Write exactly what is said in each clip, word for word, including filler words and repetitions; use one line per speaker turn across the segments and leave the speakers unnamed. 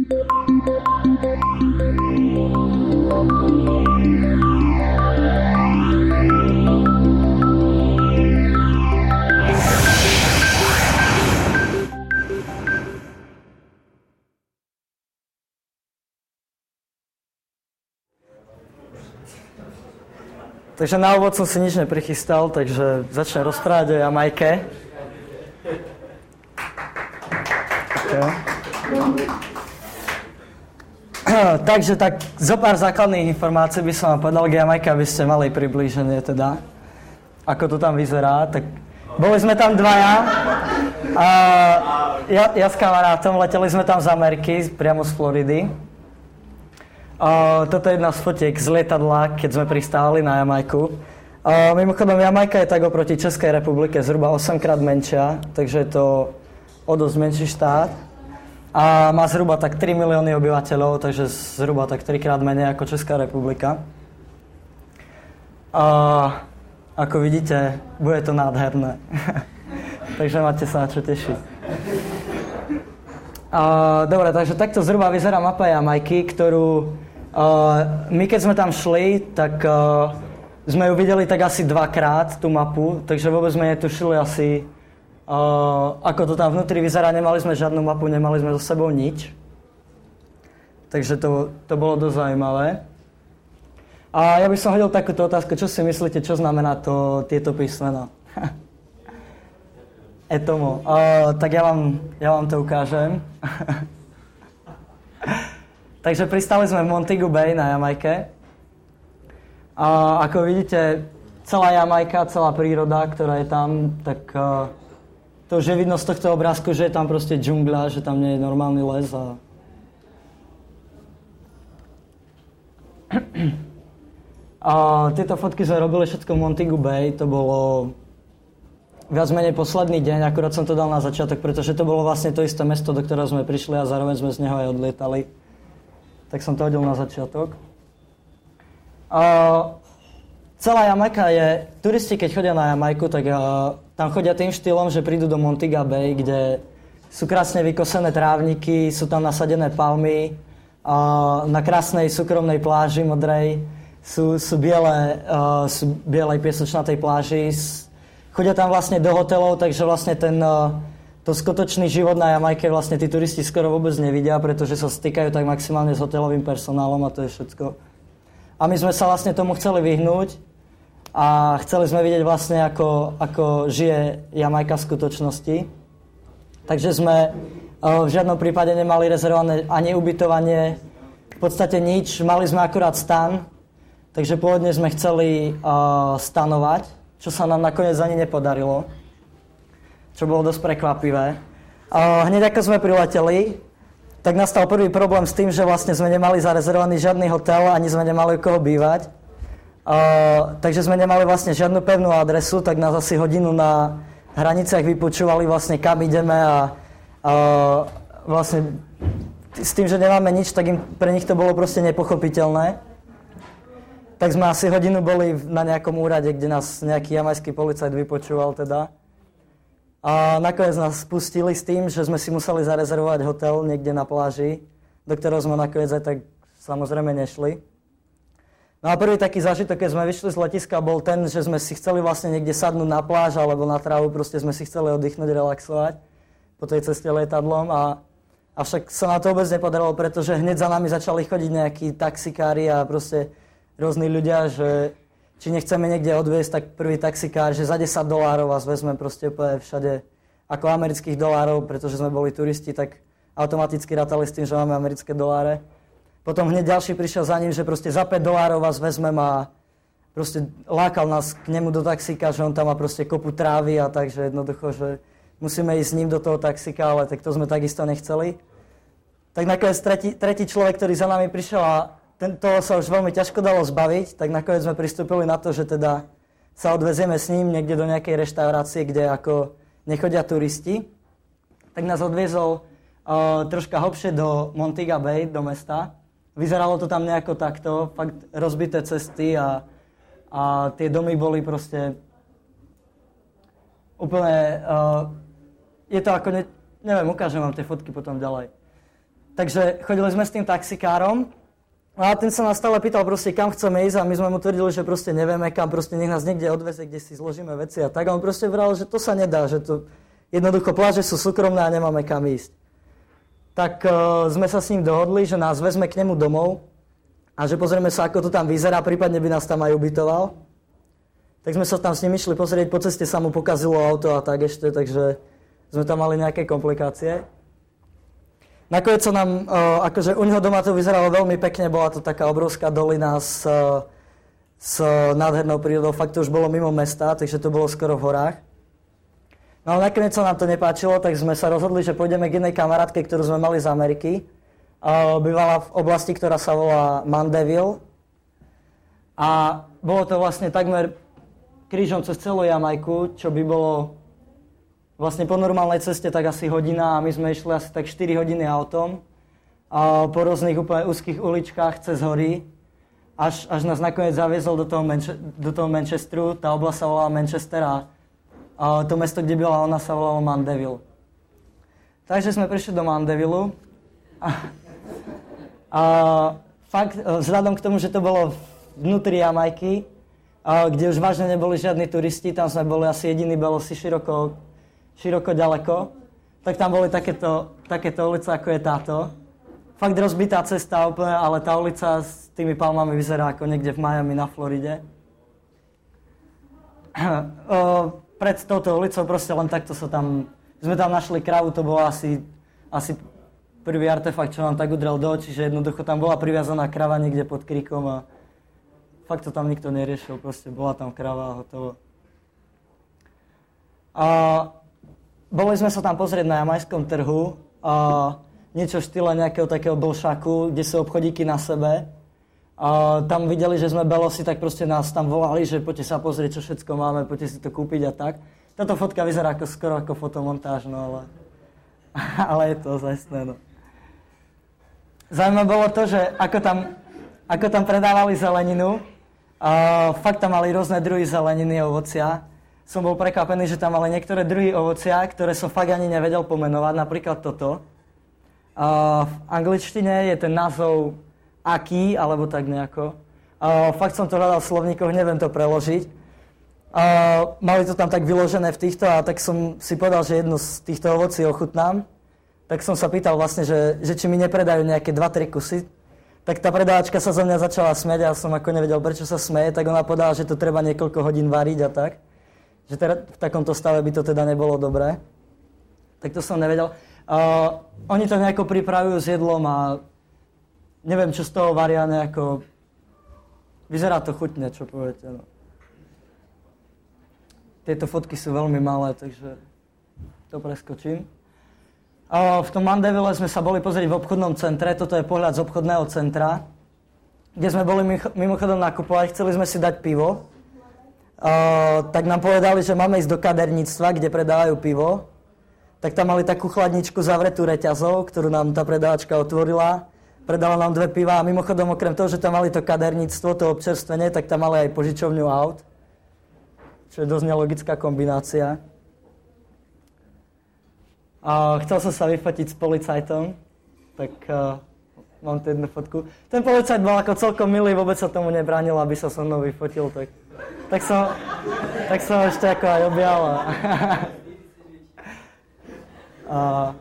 Takže na úvod som si nič neprichystal, takže začnem rozprávať o Jamajke. Okay. Takže tak zo pár základných informácií by som vám povedal k Jamajke, aby ste mali priblíženie teda, ako to tam vyzerá. Tak boli sme tam dvaja, a ja, ja s kamarátom, leteli sme tam z Ameriky, priamo z Floridy. Uh, toto je jedna z fotiek z lietadla, keď sme pristávali na Jamajku. Uh, mimochodom, Jamajka je tak oproti Českej republike zhruba osemkrát menšia, takže je to o dosť menší štát. A má zhruba tak tri milióny obyvateľov, takže zhruba tak trikrát menej ako Česká republika. Uh, ako vidíte, bude to nádherné. Takže máte sa na čo tešiť. Uh, dobre, takže takto zhruba vyzerá mapa Jamajky, ktorú Uh, my keď sme tam šli, tak uh, sme ju videli tak asi dvakrát, tú mapu, takže vôbec sme netušili asi, uh, ako to tam vnútri vyzerá. Nemali sme žiadnu mapu, nemali sme so sebou nič. Takže to, to bolo dosť zaujímavé. A ja by som hodil takúto otázku, čo si myslíte, čo znamená to, tieto písmena? Etomo. Uh, tak ja vám, ja vám to ukážem. Takže pristali sme v Montego Bay na Jamajke. A ako vidíte, celá Jamajka, celá príroda, ktorá je tam, tak uh, to už je vidno z tohto obrázku, že je tam proste džungľa, že tam nie je normálny les. A... a tieto fotky sme robili všetko v Montego Bay, to bolo viac menej posledný deň, akurát som to dal na začiatok, pretože to bolo vlastne to isté mesto, do ktorého sme prišli a zároveň sme z neho aj odlietali. Tak som to hodil na začiatok. Uh, celá Jamajka je... Turisti, keď chodia na Jamajku, tak uh, tam chodia tým štýlom, že prídu do Montego Bay, kde sú krásne vykosené trávniky, sú tam nasadené palmy, uh, na krásnej súkromnej pláži modrej sú, sú biele, uh, sú bielej piesočnatej pláži. Chodia tam vlastne do hotelov, takže vlastne ten... Uh, To skutočný život na Jamajke vlastne tí turisti skoro vôbec nevidia, pretože sa stýkajú tak maximálne s hotelovým personálom a to je všetko. A my sme sa vlastne tomu chceli vyhnúť a chceli sme vidieť vlastne, ako, ako žije Jamajka v skutočnosti. Takže sme v žiadnom prípade nemali rezervované ani ubytovanie, v podstate nič, mali sme akurát stan, takže pôvodne sme chceli uh, stanovať, čo sa nám nakoniec ani nepodarilo. Čo bolo dosť prekvapivé. Uh, hneď ako sme prileteli, tak nastal prvý problém s tým, že vlastne sme nemali zarezervovaný žiadny hotel, ani sme nemali u koho bývať. Uh, takže sme nemali vlastne žiadnu pevnú adresu, tak nás asi hodinu na hraniciach vypočúvali vlastne kam ideme a uh, vlastne s tým, že nemáme nič, tak im, pre nich to bolo proste nepochopiteľné. Tak sme asi hodinu boli na nejakom úrade, kde nás nejaký jamajský policajt vypočúval teda. A nakoniec nás spustili s tým, že sme si museli zarezervovať hotel niekde na pláži, do ktorého sme nakoniec aj tak samozrejme nešli. No a prvý taký zážitok, keď sme vyšli z letiska, bol ten, že sme si chceli vlastne niekde sadnúť na pláž alebo na trávu, proste sme si chceli oddychnúť, relaxovať po tej ceste lietadlom a avšak sa na to vôbec nepodarilo, pretože hneď za nami začali chodiť nejakí taxikári a proste rôzni ľudia, že či nechceme niekde odviesť, tak prvý taxikár, že za desať dolárov vás vezme proste úplne všade ako amerických dolárov, pretože sme boli turisti, tak automaticky rátali s tým, že máme americké doláre. Potom hneď ďalší prišiel za ním, že proste za päť dolárov vás vezmem a proste lákal nás k nemu do taxíka, že on tam má proste kopu trávy a tak, že jednoducho, že musíme ísť s ním do toho taxíka, ale tak to sme takisto nechceli. Tak nakoniec tretí, tretí človek, ktorý za nami prišiel a tento sa už veľmi ťažko dalo zbaviť, tak nakoniec sme pristúpili na to, že teda sa odvezieme s ním niekde do nejakej reštaurácie, kde ako nechodia turisti. Tak nás odviezol uh, troška hlbšie do Montego Bay, do mesta. Vyzeralo to tam nejako takto, fakt rozbité cesty a, a tie domy boli proste úplne... Uh, je to ako... Ne, neviem, ukážem vám tie fotky potom ďalej. Takže chodili sme s tým taxikárom a ten sa nás stále pýtal proste, kam chceme ísť a my sme mu tvrdili, že proste nevieme kam, proste nech nás niekde odveze, kde si zložíme veci a tak. A on proste vral, že to sa nedá, že to jednoducho pláže sú súkromné a nemáme kam ísť. Tak uh, sme sa s ním dohodli, že nás vezme k nemu domov a že pozrieme sa, ako to tam vyzerá, prípadne by nás tam aj ubytoval. Tak sme sa tam s ním išli pozrieť, po ceste sa mu pokazilo auto a tak ešte, takže sme tam mali nejaké komplikácie. Nakoniec sa nám, uh, akože u neho doma to vyzeralo veľmi pekne, bola to taká obrovská dolina s, uh, s nádhernou prírodou, fakt to už bolo mimo mesta, takže to bolo skoro v horách. No ale nakoniec sa nám to nepáčilo, tak sme sa rozhodli, že pôjdeme k jednej kamarátke, ktorú sme mali z Ameriky. Uh, bývala v oblasti, ktorá sa volá Mandeville. A bolo to vlastne takmer krížom cez celú Jamajku, čo by bolo vlastne po normálnej ceste tak asi hodina a my sme išli asi tak štyri hodiny autom a po rôznych úplne úzkých uličkách cez hory, až, až nás nakoniec zaviezol do toho, Manche- do toho Manchesteru. Tá oblasť sa volala Manchester a, a to mesto, kde byla ona, sa volalo Mandeville. Takže sme prišli do Mandeville a, a fakt, vzhľadom k tomu, že to bolo vnútri Jamajky, a kde už vážne neboli žiadni turisti, tam sme boli asi jediní belosi široko široko ďaleko, tak tam boli takéto, takéto ulice, ako je táto. Fakt rozbitá cesta úplne, ale tá ulica s tými palmami vyzerá ako niekde v Miami na Floride. o, pred touto ulicou proste len takto sa tam, sme tam našli kravu, to bolo asi, asi prvý artefakt, čo nám tak udrel do očí, že jednoducho tam bola priviazaná krava niekde pod kríkom a fakt to tam nikto neriešil, proste bola tam krava a hotovo. A boli sme sa tam pozrieť na jamajskom trhu, a niečo v štýle nejakého takého bolšaku, kde sú obchodíky na sebe. A tam videli, že sme belosi, tak proste nás tam volali, že poďte sa pozrieť, čo všetko máme, poďte si to kúpiť a tak. Táto fotka vyzerá ako, skoro ako fotomontáž, no ale, ale je to zaistné, no. Zaujímavé bolo to, že ako tam, ako tam predávali zeleninu, a fakt tam mali rôzne druhy zeleniny a ovocia. Som bol prekvapený, že tam mali niektoré druhy ovocia, ktoré som fakt ani nevedel pomenovať, napríklad toto. Uh, v angličtine je ten názov aký, alebo tak nejako. Uh, fakt som to hľadal v slovníkoch, neviem to preložiť. Uh, mali to tam tak vyložené v týchto a tak som si povedal, že jedno z týchto ovocí ochutnám. Tak som sa pýtal vlastne, že, že či mi nepredajú nejaké dva tri kusy. Tak tá predávačka sa zo mňa začala smeť a ja som ako nevedel, prečo sa smeje, tak ona povedala, že to treba niekoľko hodín variť a tak. Že teda v takomto stave by to teda nebolo dobré. Tak to som nevedel. Uh, oni to nejako pripravujú s jedlom a neviem, čo z toho varia nejako. Vyzerá to chutne, čo poviete. No. Tieto fotky sú veľmi malé, takže to preskočím. Uh, v tom Mandeville sme sa boli pozrieť v obchodnom centre. Toto je pohľad z obchodného centra, kde sme boli mimochodom nakupovať. Chceli sme si dať pivo. Uh, tak nám povedali, že máme ísť do kaderníctva, kde predávajú pivo. Tak tam mali takú chladničku zavretú reťazou, ktorú nám tá predávačka otvorila. Predala nám dve piva a mimochodom okrem toho, že tam mali to kaderníctvo, to občerstvenie, tak tam mali aj požičovňu aut. Čo je dosť nelogická kombinácia. Uh, chcel som sa vyfotiť s policajtom, tak uh, mám tu jednu fotku. Ten policajt bol ako celkom milý, vôbec sa tomu nebránil, aby sa so mnou vyfotil, tak... Tak som, tak som ešte ako aj objal. A, a,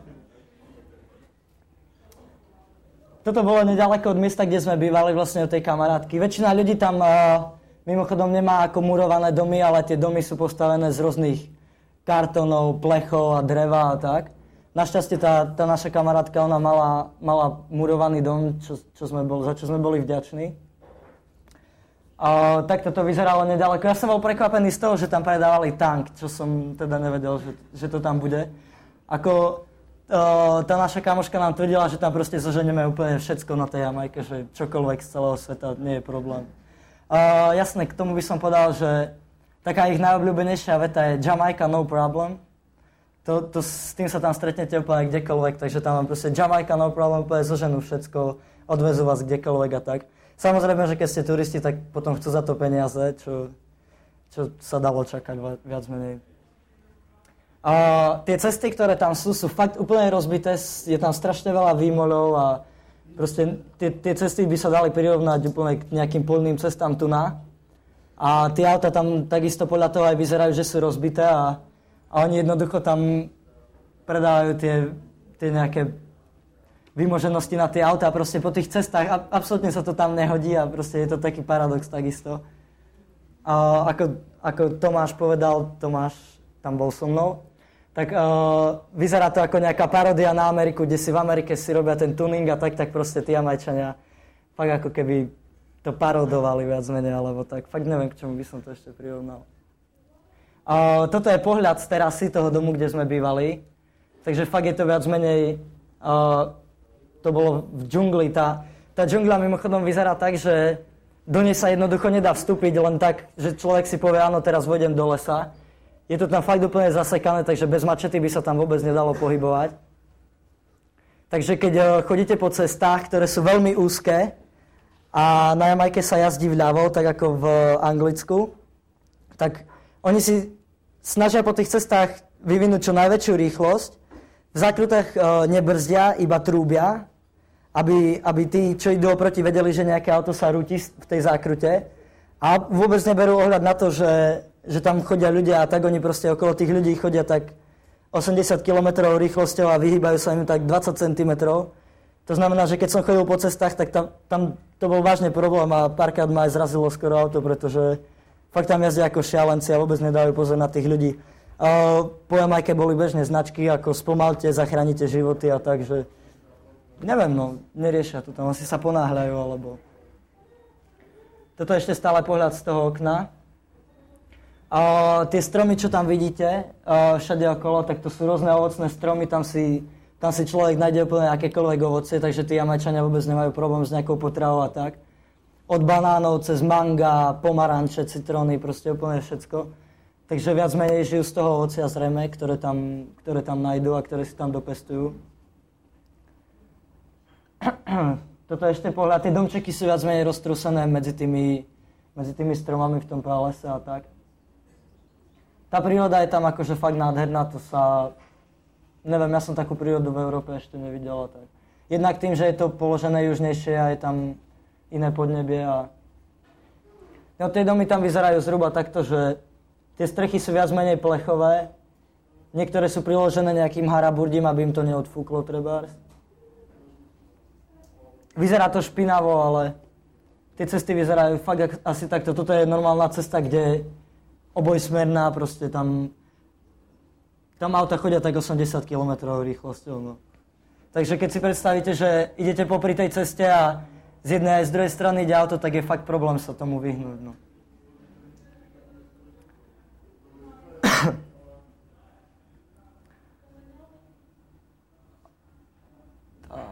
toto bolo nedaleko od miesta, kde sme bývali, vlastne od tej kamarátky. Väčšina ľudí tam a, mimochodom nemá ako murované domy, ale tie domy sú postavené z rôznych kartónov, plechov a dreva a tak. Našťastie tá, tá naša kamarátka, ona mala, mala murovaný dom, čo, čo sme bol, za čo sme boli vďační. Uh, tak toto vyzeralo nedaleko. Ja som bol prekvapený z toho, že tam predávali tank, čo som teda nevedel, že, že to tam bude. Ako uh, tá naša kamoška nám tvrdila, že tam proste zoženieme úplne všetko na tej Jamajke, že čokoľvek z celého sveta, nie je problém. Uh, jasné, k tomu by som povedal, že taká ich najobľúbenejšia veta je Jamaica no problem. To, to, s tým sa tam stretnete úplne kdekoľvek, takže tam vám proste Jamaica no problem, úplne zoženú všetko, odvezú vás kdekoľvek a tak. Samozrejme, že keď ste turisti, tak potom chcú za to peniaze, čo, čo sa dalo čakať viac menej. Uh, tie cesty, ktoré tam sú, sú fakt úplne rozbité, je tam strašne veľa výmoľov a proste tie, tie cesty by sa dali prirovnať úplne k nejakým polným cestám tu na. A tie auta tam takisto podľa toho aj vyzerajú, že sú rozbité a, a oni jednoducho tam predávajú tie, tie nejaké vymoženosti na tie auta a proste po tých cestách a, absolútne sa to tam nehodí a proste je to taký paradox takisto. A ako, ako Tomáš povedal, Tomáš tam bol so mnou, tak uh, vyzerá to ako nejaká paródia na Ameriku, kde si v Amerike si robia ten tuning a tak, tak proste tí Jamajčania fakt ako keby to parodovali viac menej, alebo tak. Fakt neviem, k čomu by som to ešte prirovnal. Uh, toto je pohľad z terasy toho domu, kde sme bývali. Takže fakt je to viac menej, uh, to bolo v džungli. Tá, tá džungla mimochodom vyzerá tak, že do nej sa jednoducho nedá vstúpiť len tak, že človek si povie, áno, teraz vojdem do lesa. Je to tam fakt úplne zasekané, takže bez mačety by sa tam vôbec nedalo pohybovať. Takže keď chodíte po cestách, ktoré sú veľmi úzke a na Jamajke sa jazdí vľavo, tak ako v Anglicku, tak oni si snažia po tých cestách vyvinúť čo najväčšiu rýchlosť. V zákrutách nebrzdia, iba trúbia, aby, aby tí, čo idú oproti, vedeli, že nejaké auto sa rúti v tej zákrute. A vôbec neberú ohľad na to, že že tam chodia ľudia a tak oni proste okolo tých ľudí chodia tak osemdesiat kilometrov rýchlosťou a vyhýbajú sa im tak dvadsať centimetrov. To znamená, že keď som chodil po cestách, tak tam, tam to bol vážny problém a párkrát ma aj zrazilo skoro auto, pretože fakt tam jazdia ako šialenci a vôbec nedávajú pozor na tých ľudí. Uh, po Jamajke boli bežné značky, ako spomalte, zachránite životy a tak, že neviem, no, neriešia to tam, asi sa ponáhľajú, alebo... Toto je ešte stále pohľad z toho okna. Uh, tie stromy, čo tam vidíte, uh, všade okolo, tak to sú rôzne ovocné stromy, tam si, tam si človek nájde úplne akékoľvek ovocie, takže tí Jamajčania vôbec nemajú problém s nejakou potravou a tak. Od banánov cez manga, pomaranče, citróny, proste úplne všetko. Takže viac menej žijú z toho ovocia zrejme, ktoré tam, ktoré tam nájdú a ktoré si tam dopestujú. Toto je ešte pohľad, tie domčeky sú viac menej roztrúsené medzi tými, medzi tými stromami v tom pralese a tak. Tá príroda je tam akože fakt nádherná, to sa... Neviem, ja som takú prírodu v Európe ešte nevidel. Tak. Jednak tým, že je to položené južnejšie a je tam iné podnebie a... No tie domy tam vyzerajú zhruba takto, že tie strechy sú viac menej plechové. Niektoré sú priložené nejakým haraburdím, aby im to neodfúklo trebárs. Vyzerá to špinavo, ale tie cesty vyzerajú fakt asi takto. Toto je normálna cesta, kde obojsmerná, proste tam, tam auta chodia tak osemdesiat kilometrov rýchlosťou. No. Takže keď si predstavíte, že idete popri tej ceste a z jednej aj z druhej strany ide auto, tak je fakt problém sa tomu vyhnúť. No. Tak.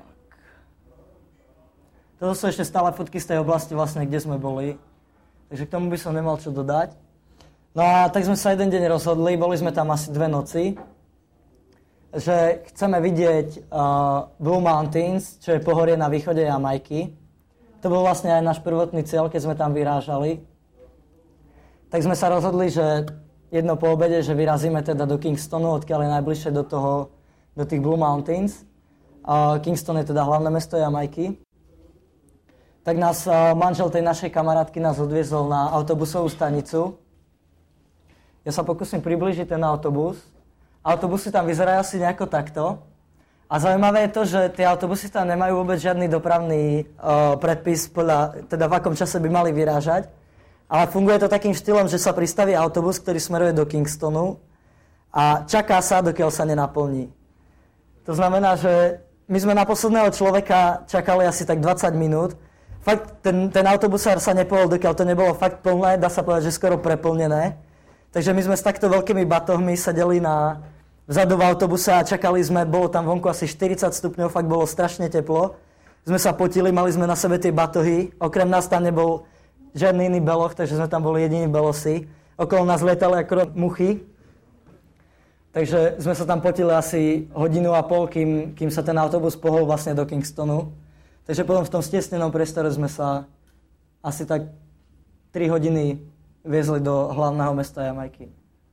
Toto sú ešte stále fotky z tej oblasti, vlastne, kde sme boli. Takže k tomu by som nemal čo dodať. No a tak sme sa jeden deň rozhodli, boli sme tam asi dve noci, že chceme vidieť uh, Blue Mountains, čo je pohorie na východe Jamajky. To bol vlastne aj náš prvotný cieľ, keď sme tam vyrážali. Tak sme sa rozhodli, že jedno po obede, že vyrazíme teda do Kingstonu, odkiaľ je najbližšie do toho, do tých Blue Mountains. Uh, Kingston je teda hlavné mesto Jamajky. Tak nás uh, manžel tej našej kamarátky nás odviezol na autobusovú stanicu. Ja sa pokúsim približiť ten autobus. Autobusy tam vyzerajú asi nejako takto. A zaujímavé je to, že tie autobusy tam nemajú vôbec žiadny dopravný uh, predpis, podľa, teda v akom čase by mali vyrážať. Ale funguje to takým štýlom, že sa pristaví autobus, ktorý smeruje do Kingstonu a čaká sa, dokiaľ sa nenaplní. To znamená, že my sme na posledného človeka čakali asi tak dvadsať minút. Fakt, ten, ten autobusár sa nepohol, dokiaľ to nebolo fakt plné, dá sa povedať, že skoro preplnené. Takže my sme s takto veľkými batohmi sedeli na vzadu v autobuse a čakali sme, bolo tam vonku asi štyridsať stupňov, fakt bolo strašne teplo. Sme sa potili, mali sme na sebe tie batohy, okrem nás tam nebol žiadny iný beloch, takže sme tam boli jediní belosi. Okolo nás lietali akorát muchy. Takže sme sa tam potili asi hodinu a pol, kým, kým sa ten autobus pohol vlastne do Kingstonu. Takže potom v tom stiesnenom priestore sme sa asi tak tri hodiny viezli do hlavného mesta Jamajky.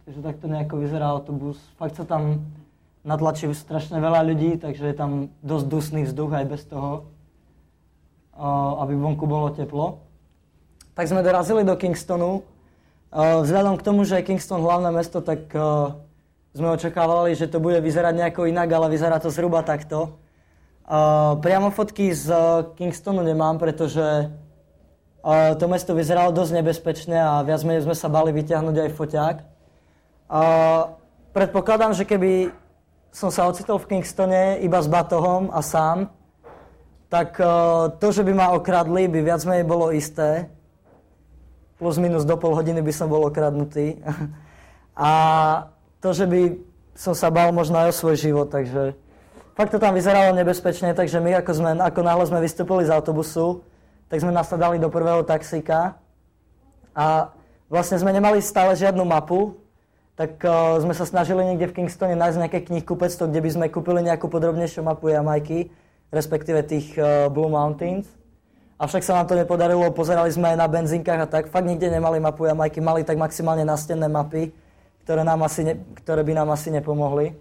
Takže takto nejako vyzerá autobus. Fakt sa tam natlačí strašne veľa ľudí, takže je tam dosť dusný vzduch aj bez toho, aby vonku bolo teplo. Tak sme dorazili do Kingstonu. Vzhľadom k tomu, že je Kingston hlavné mesto, tak sme očakávali, že to bude vyzerať nejako inak, ale vyzerá to zhruba takto. Priamo fotky z Kingstonu nemám, pretože to mesto vyzeralo dosť nebezpečne a viac menej sme sa bali vyťahnuť aj foťák. Predpokladám, že keby som sa ocitol v Kingstone iba s batohom a sám, tak to, že by ma okradli, by viac menej bolo isté. Plus minus do pol hodiny by som bol okradnutý. A to, že by som sa bál možno aj o svoj život, takže fakt to tam vyzeralo nebezpečne, takže my ako, sme, ako náhle sme vystúpili z autobusu, tak sme nasadali do prvého taxíka a vlastne sme nemali stále žiadnu mapu, tak uh, sme sa snažili niekde v Kingstone nájsť nejaké knihkupectvo, kde by sme kúpili nejakú podrobnejšiu mapu Jamajky, respektíve tých uh, Blue Mountains. Avšak sa nám to nepodarilo, pozerali sme aj na benzínkach a tak, fakt nikde nemali mapu Jamajky, mali tak maximálne nástenné mapy, ktoré, nám asi ne, ktoré by nám asi nepomohli.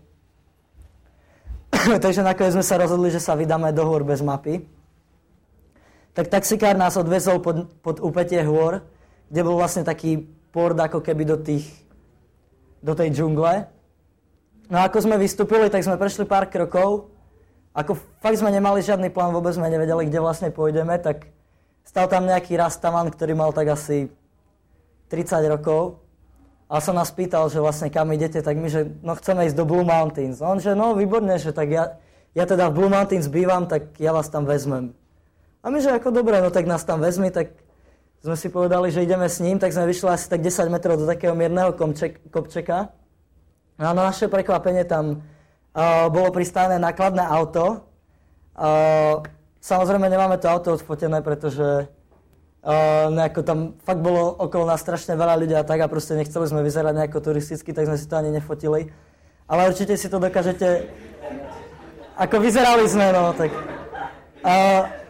Takže nakoniec sme sa rozhodli, že sa vydáme do hôr bez mapy. Tak taxikár nás odvezol pod, pod úpätie hôr, kde bol vlastne taký port ako keby do tých do tej džungle. No a ako sme vystúpili, tak sme prešli pár krokov. Ako fakt sme nemali žiadny plán, vôbec sme nevedeli, kde vlastne pôjdeme, tak stal tam nejaký rastaman, ktorý mal tak asi tridsať rokov. A sa nás pýtal, že vlastne kam idete, tak my, že no chceme ísť do Blue Mountains. A on, že no výborne, že tak ja, ja teda v Blue Mountains bývam, tak ja vás tam vezmem. A my, že ako dobre, no tak nás tam vezmi, tak sme si povedali, že ideme s ním, tak sme vyšli asi tak desať metrov do takého mierneho komček, kopčeka. A na naše prekvapenie tam uh, bolo pristávané nákladné auto. Uh, samozrejme nemáme to auto odfotené, pretože uh, nejako tam fakt bolo okolo nás strašne veľa ľudí a tak a proste nechceli sme vyzerať nejako turisticky, tak sme si to ani nefotili. Ale určite si to dokážete... Ako vyzerali sme, no tak... Uh,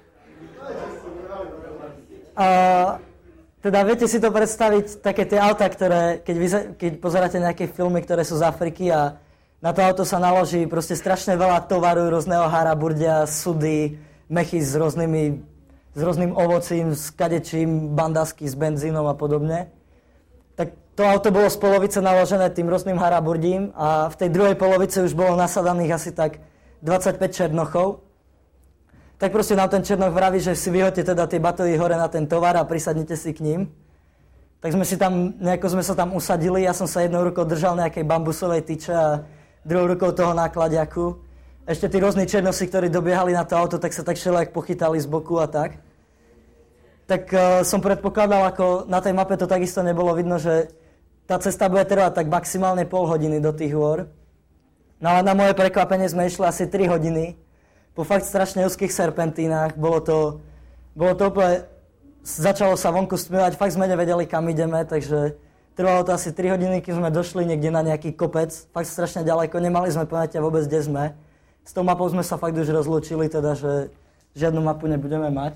Uh, teda viete si to predstaviť, také tie autá, ktoré, keď, vyze, keď pozeráte nejaké filmy, ktoré sú z Afriky a na to auto sa naloží proste strašne veľa tovaru, rôzneho haraburdia, sudy, mechy s, rôznymi, s rôznym ovocím, s kadečím, bandasky s benzínom a podobne. Tak to auto bolo z polovice naložené tým rôznym haraburdím a v tej druhej polovici už bolo nasadaných asi tak dvadsaťpäť černochov. Tak proste nám ten černoch vraví, že si vyhoďte teda tie batohy hore na ten tovar a prisadnite si k ním. Tak sme si tam, nejako sme sa tam usadili, ja som sa jednou rukou držal nejakej bambusovej tyče a druhou rukou toho nákladiaku. Ešte tí rôzni černosi, ktorí dobiehali na to auto, tak sa tak všelijak pochytali z boku a tak. Tak uh, som predpokladal, ako na tej mape to takisto nebolo vidno, že tá cesta bude trvať tak maximálne pol hodiny do tých hôr. No ale na moje prekvapenie sme išli asi tri hodiny. Po fakt strašne úzkých serpentínach, bolo to, bolo to úplne, začalo sa vonku stmívať, fakt sme nevedeli, kam ideme, takže trvalo to asi tri hodiny, kým sme došli niekde na nejaký kopec, fakt strašne ďaleko, nemali sme poňatia vôbec, kde sme. S tou mapou sme sa fakt už rozlúčili, teda, že žiadnu mapu nebudeme mať.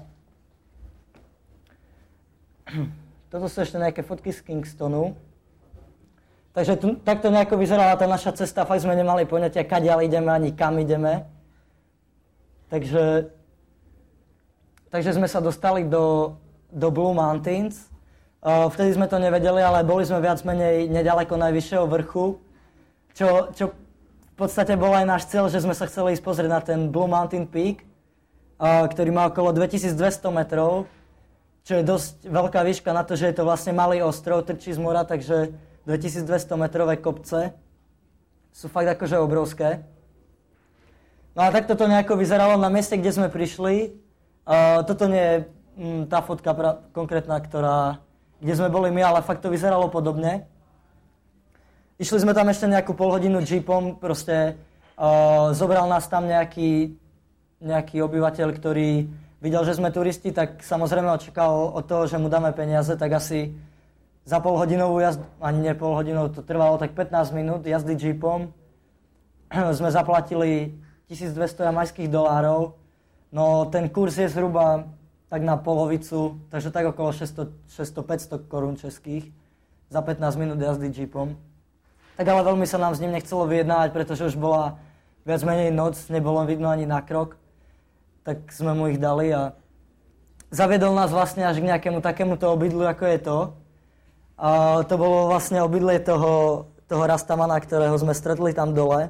Toto sú ešte nejaké fotky z Kingstonu. Takže tu, takto nejako vyzerala tá naša cesta, fakt sme nemali poňatia, kadiaľ ideme, ani kam ideme. Takže, takže sme sa dostali do, do Blue Mountains. Uh, vtedy sme to nevedeli, ale boli sme viac menej nedaleko najvyššieho vrchu, čo, čo v podstate bol aj náš cieľ, že sme sa chceli ísť pozrieť na ten Blue Mountain Peak, uh, ktorý má okolo dvetisícdvesto metrov, čo je dosť veľká výška na to, že je to vlastne malý ostrov, trčí z mora, takže dvetisícdvesto metrové kopce sú fakt akože obrovské. No a takto to nejako vyzeralo na mieste, kde sme prišli. Uh, toto nie je m, tá fotka pra- konkrétna, ktorá, kde sme boli my, ale fakt to vyzeralo podobne. Išli sme tam ešte nejakú pol hodinu jeepom, proste uh, zobral nás tam nejaký, nejaký obyvateľ, ktorý videl, že sme turisti, tak samozrejme očakal od toho, že mu dáme peniaze, tak asi za pol hodinovú jazdu, ani nie pol hodinovú, to trvalo tak pätnásť minút jazdy jeepom. Sme zaplatili tisícdvesto jamajských dolárov, no ten kurz je zhruba tak na polovicu, takže tak okolo šesťsto päťsto korún českých za pätnásť minút jazdy jeepom. Tak ale veľmi sa nám s ním nechcelo vyjednávať, pretože už bola viac menej noc, nebolo vidno ani na krok. Tak sme mu ich dali a zaviedol nás vlastne až k nejakému takémuto obydlu, ako je to. A to bolo vlastne obydlie toho, toho Rastamana, ktorého sme stretli tam dole.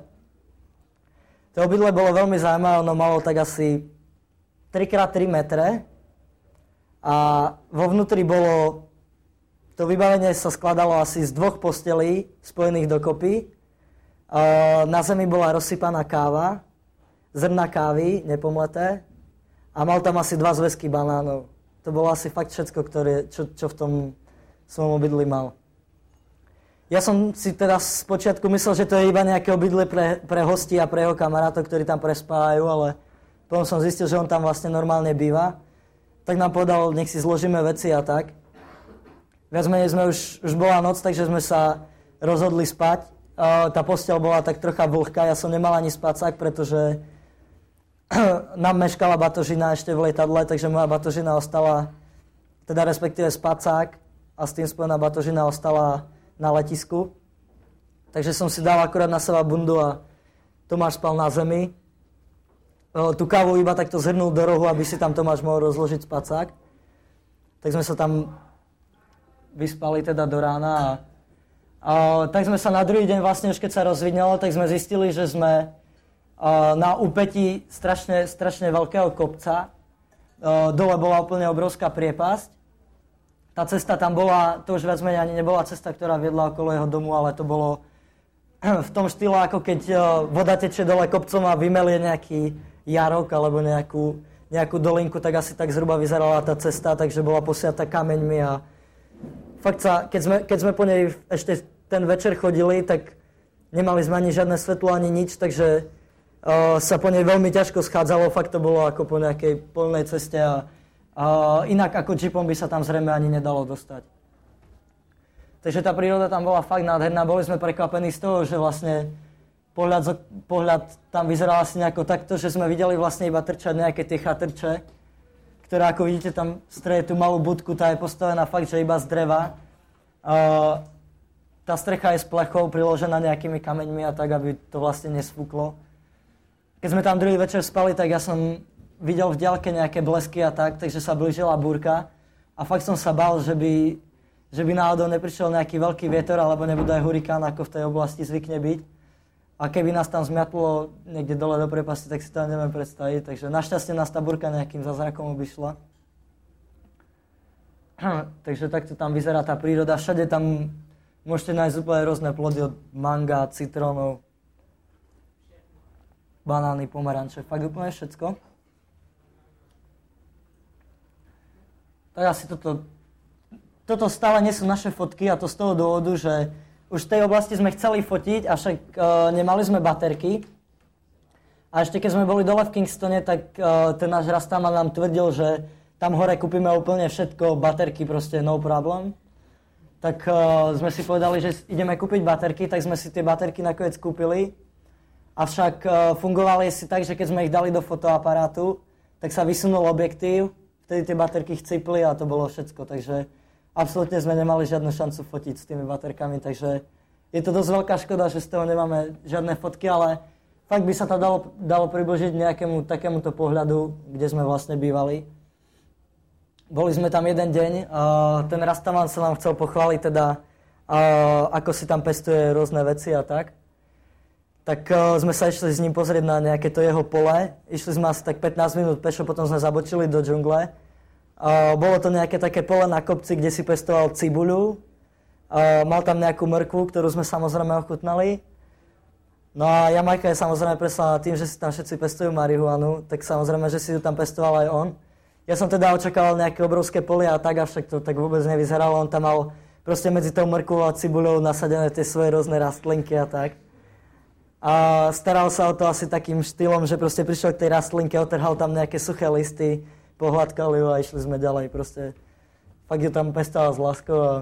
To obydlie bolo veľmi zaujímavé, ono malo tak asi tri krát tri metre a vo vnútri bolo, to vybavenie sa skladalo asi z dvoch postelí spojených dokopy. Na zemi bola rozsypaná káva, zrna kávy, nepomleté, a mal tam asi dva zväzky banánov. To bolo asi fakt všetko, ktoré, čo, čo v tom svojom obydli mal. Ja som si teda spočiatku myslel, že to je iba nejaké obydlie pre, pre hostí a pre jeho kamarátov, ktorí tam prespávajú, ale potom som zistil, že on tam vlastne normálne býva. Tak nám povedal, nech si zložíme veci a tak. Viac menej sme už, už bola noc, takže sme sa rozhodli spať. Uh, tá posteľ bola tak trocha vlhká, ja som nemal ani spacák, pretože nám meškala batožina ešte v lietadle, takže moja batožina ostala, teda respektíve spacák a s tým spojená batožina ostala na letisku. Takže som si dal akurát na seba bundu a Tomáš spal na zemi. Tú kávu iba takto zhrnul do rohu, aby si tam Tomáš mohol rozložiť spacák. Tak sme sa tam vyspali teda do rána a, a tak sme sa na druhý deň vlastne už keď sa rozvidnelo, tak sme zistili, že sme a, na úpätí strašne, strašne veľkého kopca. A, dole bola úplne obrovská priepasť. Tá cesta tam bola, to už viac menej ani nebola cesta, ktorá viedla okolo jeho domu, ale to bolo v tom štýle, ako keď voda tečie dole kopcom a vymelie nejaký jarok alebo nejakú, nejakú dolinku, tak asi tak zhruba vyzerala tá cesta, takže bola posiata kameňmi a fakt sa, keď sme, keď sme po nej ešte ten večer chodili, tak nemali sme ani žiadne svetlo, ani nič, takže uh, sa po nej veľmi ťažko schádzalo, fakt to bolo ako po nejakej polnej ceste a Uh, inak ako jeepom by sa tam zrejme ani nedalo dostať. Takže tá príroda tam bola fakt nádherná. Boli sme prekvapení z toho, že vlastne pohľad, pohľad tam vyzeral asi nejako takto, že sme videli vlastne iba trčať nejaké tie chatrče, ktoré ako vidíte tam streje tú malú budku, tá je postavená fakt, že iba z dreva. Uh, tá strecha je s plechou priložená nejakými kameňmi a tak, aby to vlastne nesfúklo. Keď sme tam druhý večer spali, tak ja som videl v diaľke nejaké blesky a tak, takže sa blížila búrka a fakt som sa bál, že by, že by náhodou neprišiel nejaký veľký vietor alebo nebude aj hurikán, ako v tej oblasti zvykne byť. A keby nás tam zmiatlo niekde dole do prepasti, tak si to neviem predstaviť. Takže našťastie nás tá búrka nejakým zázrakom obišla. Takže takto tam vyzerá tá príroda. Všade tam môžete nájsť úplne rôzne plody od manga, citrónov, banány, pomaranče, fakt úplne všetko. Tak asi toto, toto stále nie sú naše fotky a to z toho dôvodu, že už v tej oblasti sme chceli fotiť, avšak uh, nemali sme baterky. A ešte keď sme boli dole v Kingstone, tak uh, ten náš Rastaman nám tvrdil, že tam hore kúpime úplne všetko, baterky proste no problem. Tak uh, sme si povedali, že ideme kúpiť baterky, tak sme si tie baterky nakoniec kúpili. Avšak uh, fungovali si tak, že keď sme ich dali do fotoaparátu, tak sa vysunul objektív, vtedy tie baterky chcipli a to bolo všetko, takže absolútne sme nemali žiadnu šancu fotiť s tými baterkami, takže je to dosť veľká škoda, že z toho nemáme žiadne fotky, ale fakt by sa to dalo, dalo približiť nejakému takémuto pohľadu, kde sme vlastne bývali. Boli sme tam jeden deň, uh, ten Rastaman sa nám chcel pochváliť teda, uh, ako si tam pestuje rôzne veci a tak. Tak uh, sme sa išli s ním pozrieť na nejaké to jeho pole. Išli sme asi tak pätnásť minút pešo, potom sme zabočili do džungle. Uh, bolo to nejaké také pole na kopci, kde si pestoval cibuľu. Uh, mal tam nejakú mrkvu, ktorú sme samozrejme ochutnali. No a Jamajka je samozrejme preslaná tým, že si tam všetci pestujú marihuanu, tak samozrejme, že si ju tam pestoval aj on. Ja som teda očakával nejaké obrovské polia a tak, avšak to tak vôbec nevyzeralo. On tam mal proste medzi tou mrkvou a cibuľou nasadené tie svoje rôzne rastlinky a tak. A staral sa o to asi takým štýlom, že proste prišiel k tej rastlinke, otrhal tam nejaké suché listy, pohľadkali ju a išli sme ďalej. Proste fakt ju tam pestoval s láskou a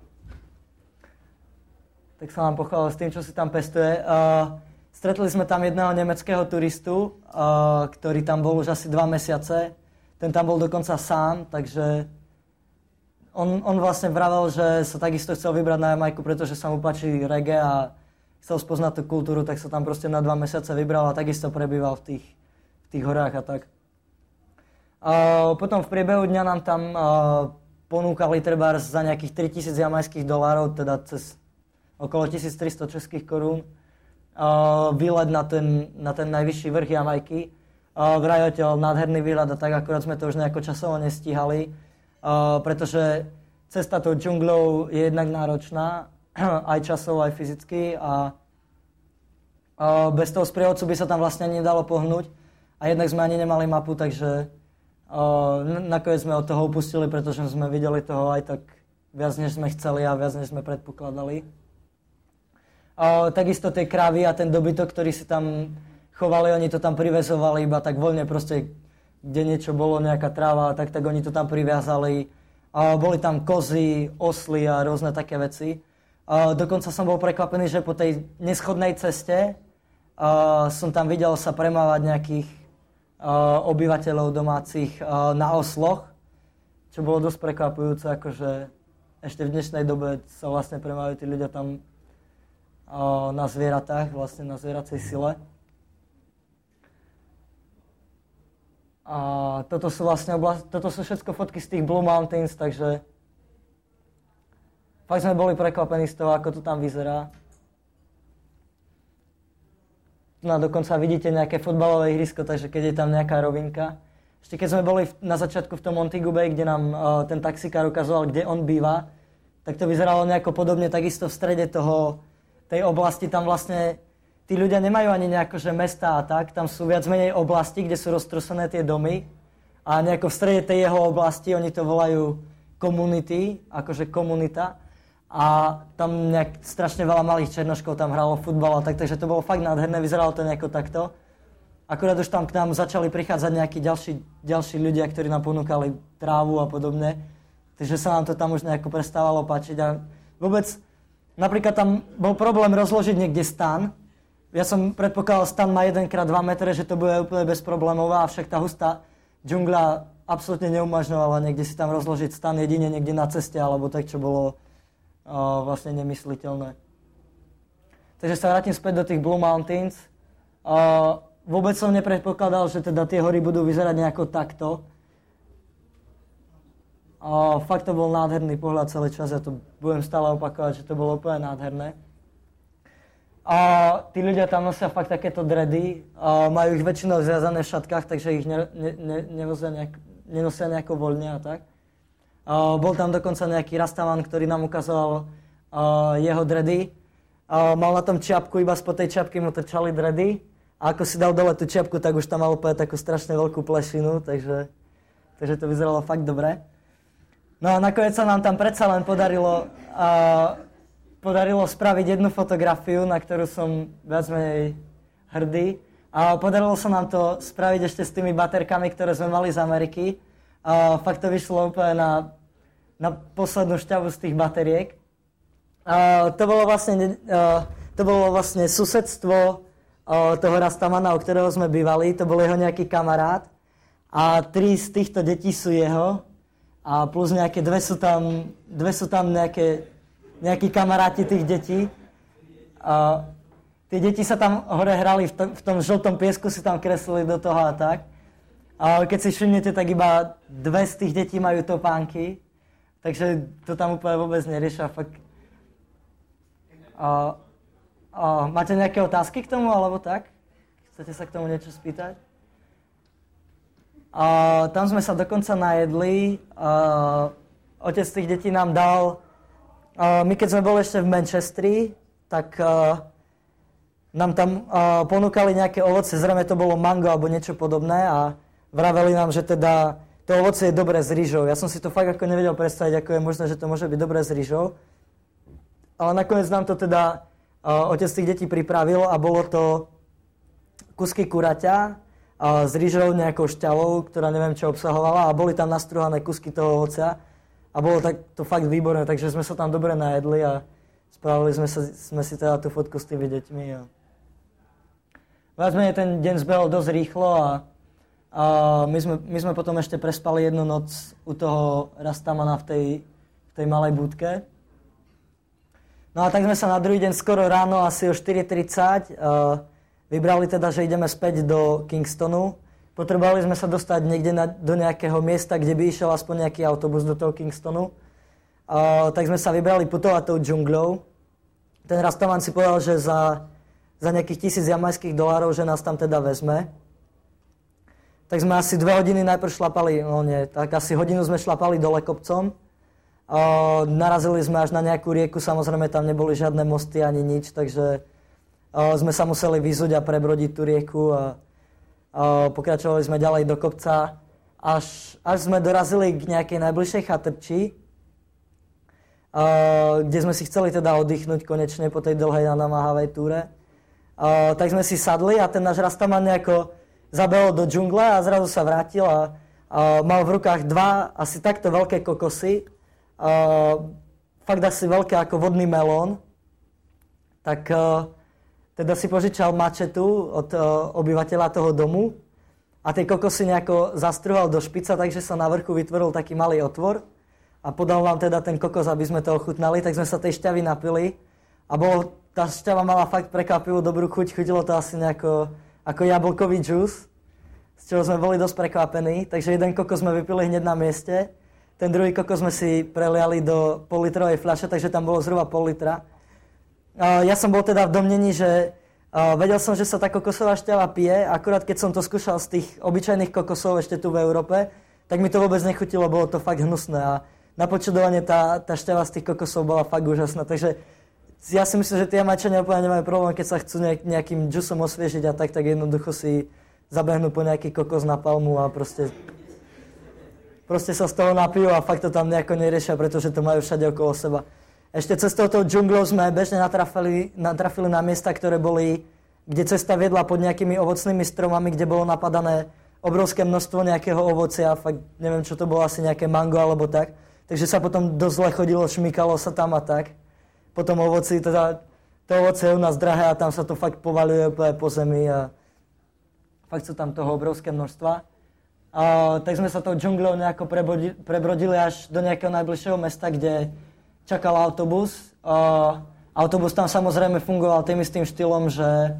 tak sa nám pochválil s tým, čo si tam pestuje. Uh, stretli sme tam jedného nemeckého turistu, uh, ktorý tam bol už asi dva mesiace. Ten tam bol dokonca sám, takže on, on vlastne vravel, že sa takisto chcel vybrať na Jamajku, pretože sa mu páči reggae a chcel spoznať tú kultúru, tak sa tam proste na dva mesiace vybral a takisto prebýval v tých, v tých horách a tak. Uh, potom v priebehu dňa nám tam uh, ponúkali trebárs za nejakých tritisíc jamajských dolárov, teda cez okolo tisíctristo českých korún, uh, výlet na ten, na ten najvyšší vrch Jamajky. Uh, vraj odtiaľ nádherný výhľad a tak, akurát sme to už nejako časovo nestíhali, uh, pretože cesta tou džunglou je jednak náročná, aj časovo, aj fyzicky a uh, bez toho sprievodcu by sa tam vlastne nedalo pohnúť a jednak sme ani nemali mapu, takže uh, nakoniec sme od toho upustili, pretože sme videli toho aj tak viac, než sme chceli a viac, než sme predpokladali. Uh, takisto tie krávy a ten dobytok, ktorý si tam chovali, oni to tam privezovali iba tak voľne, proste, kde niečo bolo, nejaká tráva, tak, tak oni to tam priviazali. Uh, boli tam kozy, osly a rôzne také veci. Uh, dokonca som bol prekvapený, že po tej neschodnej ceste uh, som tam videl sa premávať nejakých uh, obyvateľov domácich uh, na osloch, čo bolo dosť prekvapujúce, akože ešte v dnešnej dobe sa vlastne premávajú tí ľudia tam uh, na zvieratách, vlastne na zvieracej sile. A toto sú vlastne oblast, toto sú všetko fotky z tých Blue Mountains, takže fakt sme boli prekvapení z toho, ako to tam vyzerá. No a dokonca vidíte nejaké futbalové ihrisko, takže keď je tam nejaká rovinka. Ešte keď sme boli na začiatku v tom Montego Bay, kde nám uh, ten taxikár ukazoval, kde on býva, tak to vyzeralo nejako podobne, takisto v strede toho, tej oblasti. Tam vlastne tí ľudia nemajú ani nejako, že mestá a tak, tam sú viac menej oblasti, kde sú roztrosené tie domy a nejako v strede tej jeho oblasti, oni to volajú community, akože komunita a tam nejak strašne veľa malých černoškov tam hralo futbal a tak, takže to bolo fakt nádherné, vyzeralo to nejako takto. Akurát už tam k nám začali prichádzať nejakí ďalší, ďalší ľudia, ktorí nám ponúkali trávu a podobne, takže sa nám to tam už nejako prestávalo páčiť a vôbec, napríklad tam bol problém rozložiť niekde stan. Ja som predpokladal, stan má jeden krát dva metre, že to bude úplne bezproblémová, avšak tá hustá džungľa absolútne neumožňovala niekde si tam rozložiť stan jedine niekde na ceste, alebo tak, čo bolo uh, vlastne nemysliteľné. Takže sa vrátim späť do tých Blue Mountains. Uh, vôbec som nepredpokladal, že teda tie hory budú vyzerať nejako takto. Uh, fakt to bol nádherný pohľad celý čas, ja to budem stále opakovať, že to bolo úplne nádherné. A tí ľudia tam nosia fakt takéto dredy, a majú ich väčšinou zviazané v šatkách, takže ich ne, ne, ne, nejak, nenosia nejako voľne a tak. A bol tam dokonca nejaký rastaman, ktorý nám ukazoval a, jeho dredy. A mal na tom čiapku, iba spod tej čiapky mu trčali dredy. A ako si dal dole tú čiapku, tak už tam mal úplne takú strašne veľkú plešinu, takže, takže to vyzeralo fakt dobre. No a nakoniec sa nám tam predsa len podarilo... A, Podarilo spraviť jednu fotografiu, na ktorú som viac menej hrdý. A podarilo sa nám to spraviť ešte s tými baterkami, ktoré sme mali z Ameriky. A fakt to vyšlo úplne na, na poslednú šťavu z tých bateriek. A to bolo vlastne, to bolo vlastne susedstvo toho Rastamana, o ktorého sme bývali. To bol jeho nejaký kamarát. A tri z týchto detí sú jeho. A plus nejaké dve sú tam, dve sú tam nejaké... nejakí kamaráti tých detí. A tie deti sa tam hore hrali, v tom, v tom žltom piesku si tam kreslili do toho a tak. A keď si všimnete, tak iba dve z tých detí majú topánky, takže to tam úplne vôbec neriešia. Fakt. A, a máte nejaké otázky k tomu, alebo tak? Chcete sa k tomu niečo spýtať? A tam sme sa dokonca najedli. A otec tých detí nám dal... Uh, my keď sme boli ešte v Manchestri, tak uh, nám tam uh, ponúkali nejaké ovoce, zrejme to bolo mango alebo niečo podobné a vraveli nám, že teda to ovoce je dobré s rýžou. Ja som si to fakt ako nevedel predstaviť, ako je možné, že to môže byť dobré s rýžou. Ale nakoniec nám to teda uh, otec tých detí pripravil a bolo to kusky kuraťa uh, s rýžou, nejakou šťavou, ktorá neviem čo obsahovala a boli tam nastruhané kusky toho ovocia. A bolo tak, to fakt výborné, takže sme sa tam dobre najedli a spravili sme, sa, sme si teda tú fotku s tými deťmi. A... Viac menej ten deň zbehol dosť rýchlo a, a my, sme, my sme potom ešte prespali jednu noc u toho Rastamana v tej tej malej budke. No a tak sme sa na druhý deň skoro ráno, asi o štyri tridsať, uh, vybrali teda, že ideme späť do Kingstonu. Potrebovali sme sa dostať niekde na, do nejakého miesta, kde by išiel aspoň nejaký autobus do toho Kingstonu. Uh, tak sme sa vybrali putovať tou džungľou. Ten rastaman si povedal, že za, za nejakých tisíc jamajských dolárov, že nás tam teda vezme. Tak sme asi dve hodiny najprv šlapali, no nie, tak asi hodinu sme šlapali dole kopcom. Uh, narazili sme až na nejakú rieku, samozrejme tam neboli žiadne mosty ani nič, takže uh, sme sa museli vyzuť a prebrodiť tú rieku a uh, pokračovali sme ďalej do kopca, až, až sme dorazili k nejakej najbližšej chatrči, uh, kde sme si chceli teda oddychnúť konečne po tej dlhej a namáhavej túre. Uh, tak sme si sadli a ten náš rastaman nejako zabehol do džungle a zrazu sa vrátil a, a mal v rukách dva asi takto veľké kokosy. A, fakt asi veľké ako vodný melón. Tak a, teda si požičal mačetu od a, obyvateľa toho domu a tie kokosy nejako zastruhal do špica, takže sa na vrchu vytvoril taký malý otvor a podal vám teda ten kokos, aby sme to ochutnali, tak sme sa tej šťavy napili a bolo, tá šťava mala fakt prekvapivú dobrú chuť, chutilo to asi nejako ako jablkový džús, z čoho sme boli dosť prekvapení. Takže jeden kokos sme vypili hneď na mieste. Ten druhý kokos sme si preliali do pol-litrovej fľaše, takže tam bolo zhruba pol litra. Ja som bol teda v domnení, že vedel som, že sa tá kokosová šťava pije, akurát keď som to skúšal z tých obyčajných kokosov ešte tu v Európe, tak mi to vôbec nechutilo, bolo to fakt hnusné. A na počudovanie tá, tá šťava z tých kokosov bola fakt úžasná. Takže ja si myslím, že tie Jamajčania úplne nemajú problém, keď sa chcú nejakým džusom osviežiť a tak, tak jednoducho si zabehnú po nejaký kokos na palmu a proste, proste sa z toho napijú a fakt to tam nejako neriešia, pretože to majú všade okolo seba. Ešte cestou toho džunglou sme bežne natrafili, natrafili na miesta, ktoré boli, kde cesta viedla pod nejakými ovocnými stromami, kde bolo napadané obrovské množstvo nejakého ovocia, fakt neviem, čo to bolo, asi nejaké mango alebo tak. Takže sa potom dosť zle chodilo, šmykalo sa tam a tak. Potom ovoci, teda to ovoce je u nás drahé a tam sa to fakt povaľuje úplne po zemi a fakt sú tam toho obrovské množstva. A, tak sme sa tou džungľou nejako prebrodili, prebrodili až do nejakého najbližšieho mesta, kde čakal autobus. A, autobus tam samozrejme fungoval tým istým štýlom, že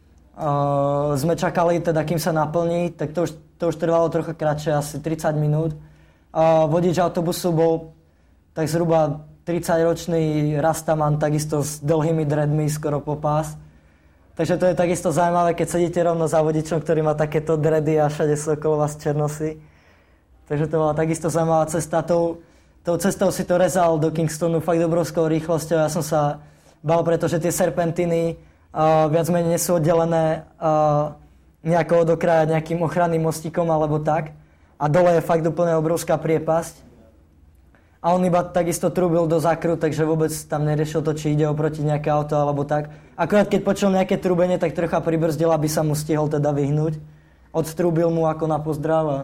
a, sme čakali, teda kým sa naplní, tak to už, to už trvalo trochu kratšie, asi tridsať minút. A, vodič autobusu bol tak zhruba tridsaťročný rastaman, takisto s dlhými dreadmi, skoro po pás. Takže to je takisto zaujímavé, keď sedíte rovno za vodičom, ktorý má takéto dready a všade sú okolo vás černosy. Takže to bola takisto zaujímavá cesta. Tou, tou cestou si to rezal do Kingstonu fakt obrovskou rýchlosťou. Ja som sa bal, pretože tie serpentiny uh, viac menej nie sú oddelené uh, nejako od okraja nejakým ochranným mostíkom alebo tak. A dole je fakt úplne obrovská priepasť. A on iba takisto trúbil do zákru, takže vôbec tam neriešil to, či ide oproti nejaké auto alebo tak. Akurát keď počul nejaké trúbenie, tak trocha pribrzdil, aby sa mu stihol teda vyhnúť. Odtrúbil mu ako na pozdrav.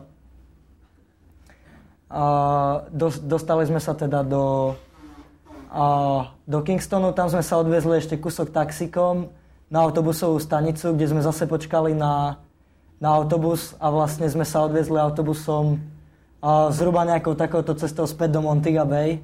A dostali sme sa teda do, a do Kingstonu, tam sme sa odviezli ešte kúsok taxikom na autobusovú stanicu, kde sme zase počkali na, na autobus a vlastne sme sa odviezli autobusom a zhruba nejakou takouto cestou späť do Montego Bay.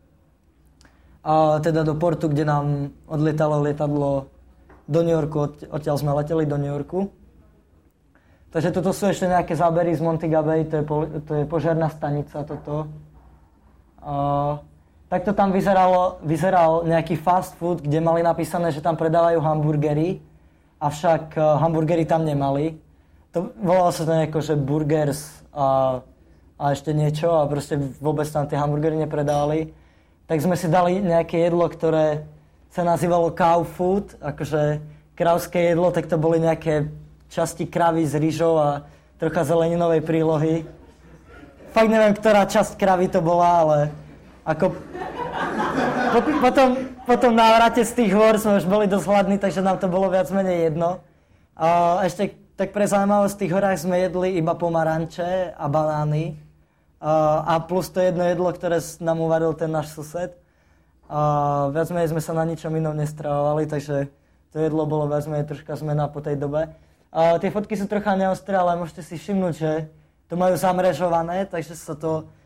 A teda do portu, kde nám odlietalo lietadlo do New Yorku. Odtiaľ sme leteli do New Yorku. Takže toto sú ešte nejaké zábery z Montego Bay, to je, po, to je požiarna stanica toto. A takto tam vyzeralo, vyzeral nejaký fast food, kde mali napísané, že tam predávajú hamburgery, avšak hamburgery tam nemali. To, volalo sa to nejako, že burgers a a ešte niečo a proste vôbec tam tie hamburgery nepredávali. Tak sme si dali nejaké jedlo, ktoré sa nazývalo cow food, akože krávské jedlo, tak to boli nejaké časti kravy s rýžou a trocha zeleninovej prílohy. Fakt neviem, ktorá časť kravy to bola, ale ako potom, potom návrate z tých hôr sme už boli dosť hladní, takže nám to bolo viac menej jedno. A ešte tak pre zaujímavosť v tých horách sme jedli iba pomaranče a banány. Uh, a plus to jedno jedlo, ktoré nám uvaril ten náš sused. Uh, viac menej sme sa na ničom inom nestravovali, takže to jedlo bolo viac menej troška zmena po tej dobe. Uh, tie fotky sú trocha neostré, ale môžete si všimnúť, že to majú zamrežované, takže sa to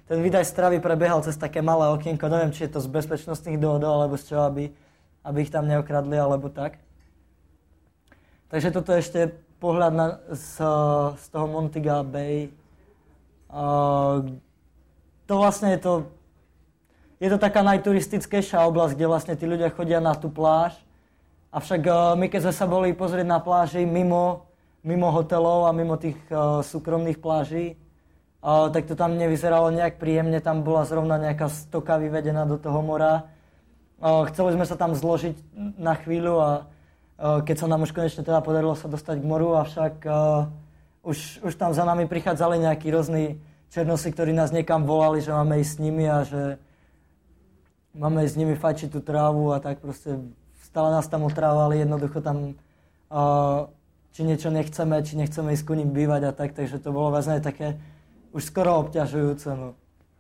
ten výdaj stravy prebiehal cez také malé okienko, neviem, či je to z bezpečnostných dôvodov, alebo z čoho, aby, aby ich tam neokradli, alebo tak. Takže toto je ešte pohľad na, z, z toho Montego Bay. Uh, to vlastne je to, je to taká najturistickejšia oblasť, kde vlastne tí ľudia chodia na tú pláž. Avšak uh, my, keď sme sa boli pozrieť na pláži mimo, mimo hotelov a mimo tých uh, súkromných pláží, uh, tak to tam nevyzeralo nejak príjemne, tam bola zrovna nejaká stoka vyvedená do toho mora. Uh, chceli sme sa tam zložiť na chvíľu a uh, keď sa nám už konečne teda podarilo sa dostať k moru, avšak uh, už, už tam za nami prichádzali nejakí rôzni černosi, ktorí nás niekam volali, že máme ísť s nimi a že máme ísť s nimi fajčiť tú trávu a tak proste stále nás tam otrávali, jednoducho tam uh, či niečo nechceme, či nechceme ísť ku ním bývať a tak, takže to bolo vlastne také už skoro obťažujúce. No.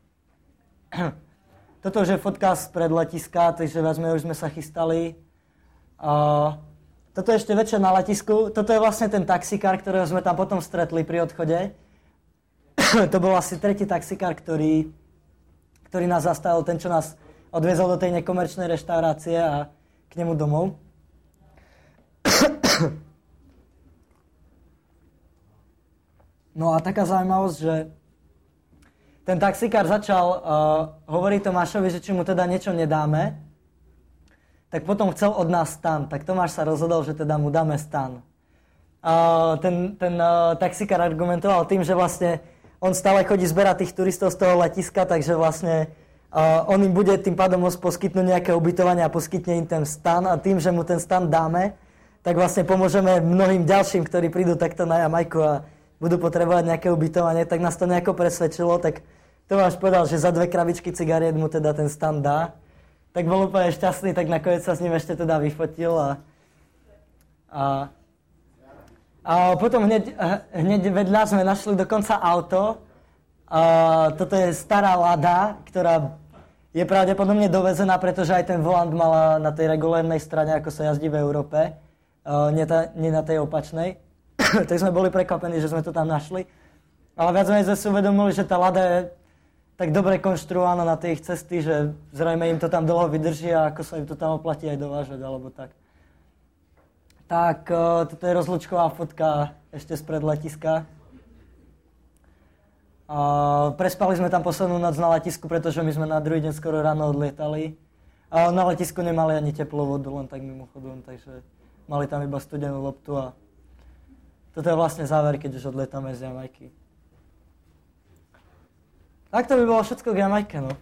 Toto už je fotka spred letiska, takže vlastne už sme sa chystali. Uh, toto je ešte večer na letisku, toto je vlastne ten taxikár, ktorého sme tam potom stretli pri odchode. To bol asi tretí taxikár, ktorý, ktorý nás zastavil, ten, čo nás odviezol do tej nekomerčnej reštaurácie a k nemu domov. No a taká zaujímavosť, že ten taxikár začal uh, hovoriť Tomášovi, že či mu teda niečo nedáme, tak potom chcel od nás stan. Tak Tomáš sa rozhodol, že teda mu dáme stan. Uh, ten ten uh, taxikár argumentoval tým, že vlastne on stále chodí zberať tých turistov z toho letiska, takže vlastne Uh, on im bude tým pádom môcť poskytnúť nejaké ubytovanie a poskytne im ten stan a tým, že mu ten stan dáme, tak vlastne pomôžeme mnohým ďalším, ktorí prídu takto na Jamajku a budú potrebovať nejaké ubytovanie, tak nás to nejako presvedčilo, tak Tomáš povedal, že za dve krabičky cigariet mu teda ten stan dá. Tak bol úplne šťastný, tak nakoniec sa s ním ešte teda vyfotil a, a, a potom hneď, hneď vedľa sme našli dokonca auto. Uh, toto je stará Lada, ktorá je pravdepodobne dovezená, pretože aj ten volant mala na tej regulérnej strane, ako sa jazdí v Európe, uh, nie, ta, nie na tej opačnej. Tak sme boli prekvapení, že sme to tam našli. Ale viac menej sme si uvedomili, že tá Lada je tak dobre konštruovaná na tie ich cesty, že zrejme im to tam dlho vydrží a ako sa im to tam oplatí aj dovážať, alebo tak. Tak, uh, toto je rozlúčková fotka ešte spred letiska. Uh, prespali sme tam poslednú noc na letisku, pretože my sme na druhý deň skoro ráno odlietali. Uh, na letisku nemali ani teplú vodu, len tak mimochodom, takže mali tam iba studenú loptu a toto je vlastne záver, keď už odlietame z Jamajky. Tak to by bolo všetko k Jamajke, no.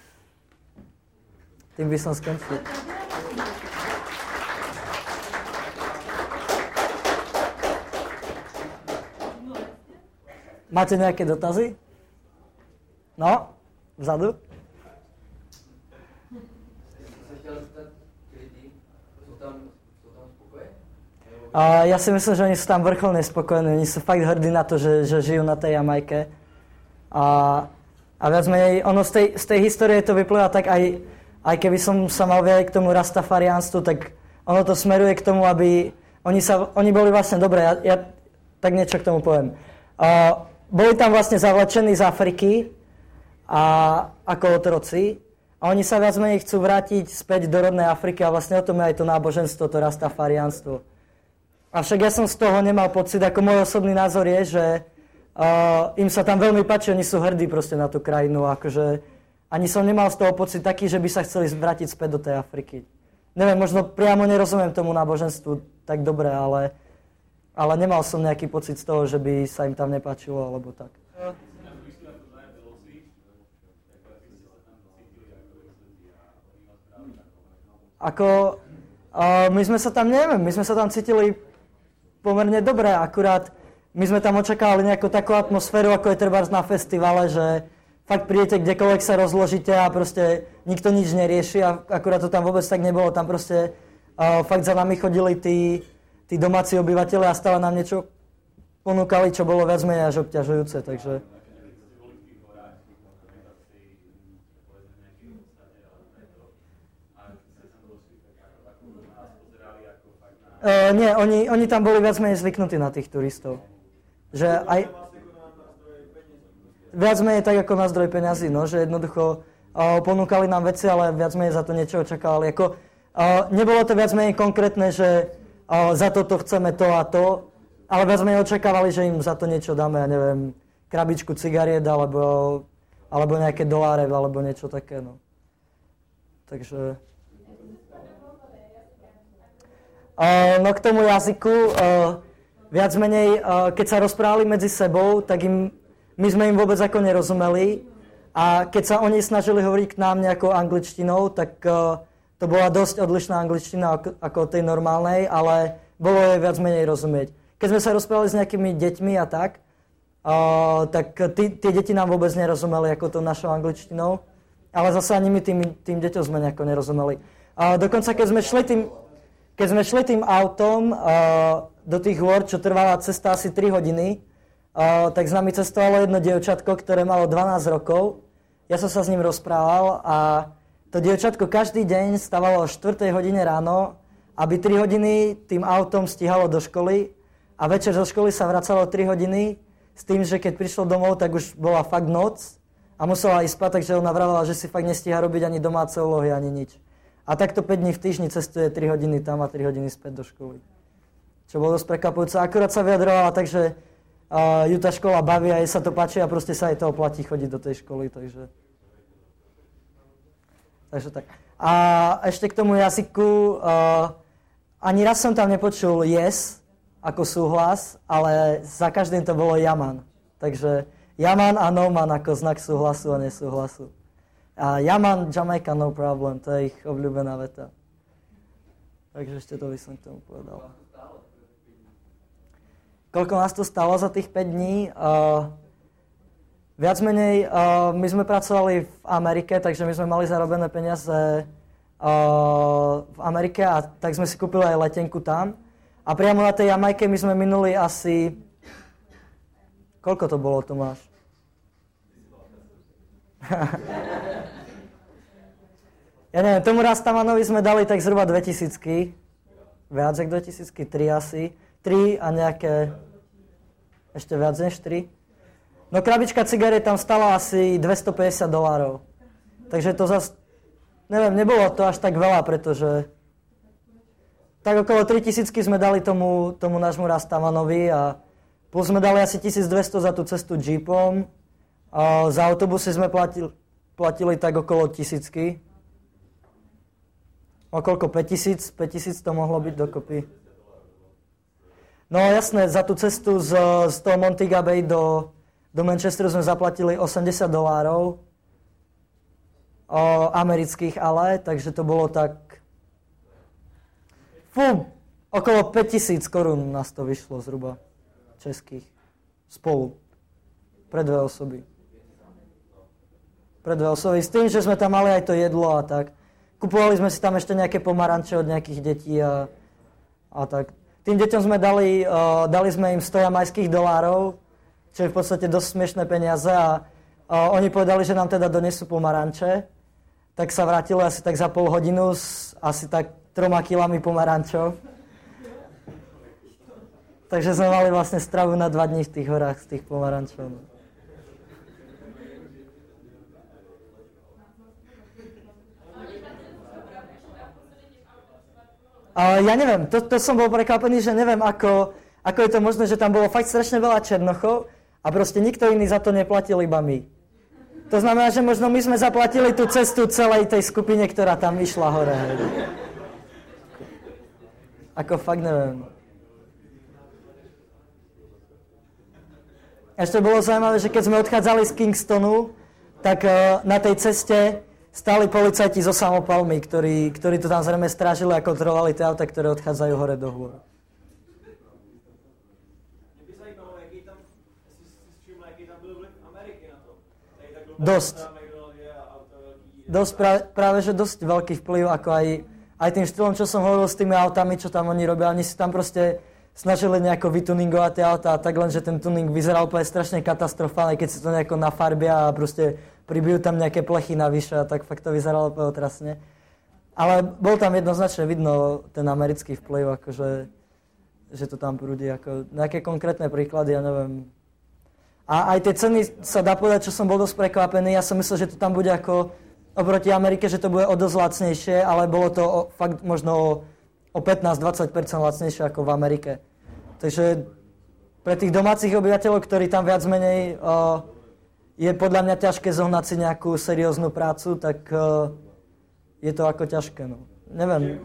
Tým by som skončil. Máte nejaké dotazy? No, vzadu. A ja si myslím, že oni sú tam vrcholne spokojní. Oni sú fakt hrdí na to, že, že žijú na tej Jamajke. A, a viac menej, ono z tej, z tej histórie to vyplýva tak aj, aj keby som sa mal viac k tomu rastafariánstvu, tak ono to smeruje k tomu, aby oni, sa, oni boli vlastne dobré. Ja, ja tak niečo k tomu poviem. A, boli tam vlastne zavlečení z Afriky a ako otroci a oni sa viac menej chcú vrátiť späť do rodnej Afriky a vlastne o tom je aj to náboženstvo, to rastafariánstvo. Avšak ja som z toho nemal pocit, ako môj osobný názor je, že uh, im sa tam veľmi páči, oni sú hrdí proste na tú krajinu, akože ani som nemal z toho pocit taký, že by sa chceli vrátiť späť do tej Afriky. Neviem, možno priamo nerozumiem tomu náboženstvu tak dobre, ale Ale nemal som nejaký pocit z toho, že by sa im tam nepáčilo, alebo tak. Ako, uh, my sme sa tam, neviem, my sme sa tam cítili pomerne dobre, akurát my sme tam očakávali nejakú takú atmosféru, ako je trebárs na festivale, že fakt prídete kdekoľvek sa rozložíte a proste nikto nič nerieši a akurát to tam vôbec tak nebolo, tam proste uh, fakt za nami chodili tí tí domáci obyvateľe a stále nám niečo ponúkali, čo bolo viac menej až obťažujúce, takže... Uh, nie, oni, oni tam boli viac menej zvyknutí na tých turistov. Že aj... viac menej tak ako na zdroj peňazí, no, že jednoducho uh, ponúkali nám veci, ale viac menej za to niečo očakávali. Ako, uh, nebolo to viac menej konkrétne, že uh, za toto chceme to a to, ale viac menej očakávali, že im za to niečo dáme, ja neviem, krabičku cigariet, alebo, alebo nejaké doláre, alebo niečo také, no. Takže... Uh, no k tomu jazyku, uh, viac menej, uh, keď sa rozprávali medzi sebou, tak im, my sme im vôbec ako nerozumeli. A keď sa oni snažili hovoriť k nám nejakou angličtinou, tak uh, to bola dosť odlišná angličtina ako, ako tej normálnej, ale bolo jej viac menej rozumieť. Keď sme sa rozprávali s nejakými deťmi a tak, uh, tak tí, tie deti nám vôbec nerozumeli ako to našou angličtinou, ale zase ani my tým, tým deťom sme nejako nerozumeli. Uh, dokonca keď sme šli tým... Keď sme šli tým autom uh, do tých hôr, čo trvala cesta asi tri hodiny, uh, tak s nami cestovalo jedno dievčatko, ktoré malo dvanásť rokov. Ja som sa s ním rozprával a to dievčatko každý deň stávalo o štvrtej hodine ráno, aby tri hodiny tým autom stíhalo do školy a večer zo školy sa vracalo tri hodiny s tým, že keď prišlo domov, tak už bola fakt noc a musela ísť spať, takže ona vravala, že si fakt nestíha robiť ani domáce úlohy, ani nič. A takto päť dní v týždni cestuje tri hodiny tam a tri hodiny späť do školy. Čo bolo dosť prekvapujúce. Akurát sa vyjadrovala tak, že uh, ju tá škola baví a jej sa to páči a proste sa jej to oplatí chodiť do tej školy, takže... Takže tak. A ešte k tomu jazyku, uh, ani raz som tam nepočul yes ako súhlas, ale za každým to bolo jaman. Takže jaman a no man ako znak súhlasu a nesúhlasu. A Yaman, Jamaica, no problem, to je ich obľúbená veta. Takže ešte to by som k tomu povedal. Koľko nás to stalo za tých päť dní? Uh, viac menej, uh, my sme pracovali v Amerike, takže my sme mali zarobené peniaze uh, v Amerike a tak sme si kúpili aj letenku tam. A priamo na tej Jamajke my sme minuli asi... Koľko to bolo, Tomáš? Ja neviem, tomu Rastamanovi sme dali tak zhruba dvetisícky. Viac ako dvetisícky, tri asi. tri a nejaké... Ešte viac než tri. No krabička cigariet tam stala asi dvestopäťdesiat dolárov. Takže to zas... Neviem, nebolo to až tak veľa, pretože... Tak okolo tritisícky sme dali tomu, tomu nášmu Rastamanovi a plus sme dali asi tisícdvesto za tú cestu jeepom. A za autobusy sme platili, platili tak okolo tisícky. Okoľko päťtisíc? päťtisíc to mohlo byť dokopy. No jasné, za tú cestu z, z toho Montego Bay do, do Manchesteru sme zaplatili osemdesiat dolárov. O, amerických ale, takže to bolo tak... Fú, okolo päťtisíc korún nás to vyšlo zhruba. Českých. Spolu. Pre dve osoby. Pre dve osoby. S tým, že sme tam mali aj to jedlo a tak. Kupovali sme si tam ešte nejaké pomaranče od nejakých detí a, a tak. Tým deťom sme dali, uh, dali sme im sto jamajských dolárov, čo je v podstate dosť smiešné peniaze a uh, oni povedali, že nám teda donesú pomaranče. Tak sa vrátili asi tak za pol hodinu s asi tak troma kilami pomarančov. Takže sme mali vlastne stravu na dva dní v tých horách z tých pomarančov. Uh, ja neviem, to, to som bol prekvapený, že neviem, ako, ako je to možné, že tam bolo fakt strašne veľa černochov a proste nikto iný za to neplatil, iba my. To znamená, že možno my sme zaplatili tú cestu celej tej skupine, ktorá tam išla hore. Ako fakt neviem. Ešte bolo zaujímavé, že keď sme odchádzali z Kingstonu, tak uh, na tej ceste stáli policajti zo samopalmy, ktorí, ktorí to tam zrejme strážili a kontrolovali tie auta, ktoré odchádzajú hore do hôr. Dosť. Dosť práve, práve, že dosť veľký vplyv, ako aj, aj tým štýlom, čo som hovoril s tými autami, čo tam oni robia. Oni si tam proste snažili nejako vytuningovať tie autá a tak len, že ten tuning vyzeral úplne strašne katastrofálne, keď si to nejako nafarbia a proste pribijú tam nejaké plechy navyše a tak fakt to vyzeralo úplne otrasne. Ale bol tam jednoznačne vidno ten americký vplyv, akože, že to tam prúdi. Ako, nejaké konkrétne príklady, ja neviem. A aj tie ceny sa dá povedať, čo som bol dosť prekvapený. Ja som myslel, že to tam bude ako oproti Amerike, že to bude o dosť lacnejšie, ale bolo to o, fakt možno o, o pätnásť až dvadsať percent lacnejšie ako v Amerike. Takže pre tých domácich obyvateľov, ktorí tam viac menej uh, je podľa mňa ťažké zohnať si nejakú serióznu prácu, tak uh, je to ako ťažké. No. Neviem.